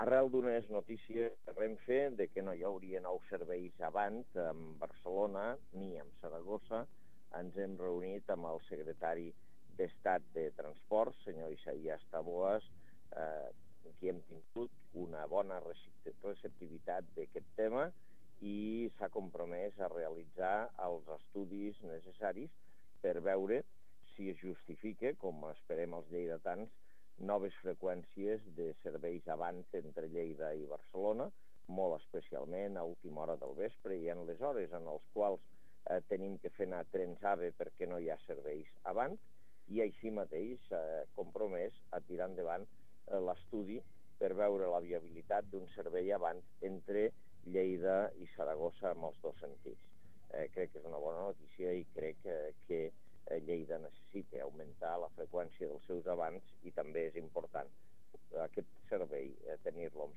Arrel d'unes notícies de Renfe de que no hi hauria nous serveis avant en Barcelona ni en Saragossa, ens hem reunit amb el secretari d'Estat de Transports, senyor Isaías Taboas, qui hem tingut una bona receptivitat d'aquest tema i s'ha compromès a realitzar els estudis necessaris per veure si es justifica, com esperem els lleidatans, noves freqüències de serveis avant entre Lleida i Barcelona, molt especialment a última hora del vespre i en les hores en les quals tenim que fer anar trens AVE perquè no hi ha serveis avant, i així mateix compromès a tirar endavant l'estudi per veure la viabilitat d'un servei avant entre Lleida i Saragossa en els dos sentits. Crec que és una bona notícia i crec que Lleida necessita augmentar la freqüència dels seus avançs i també és important aquest servei tenir-lo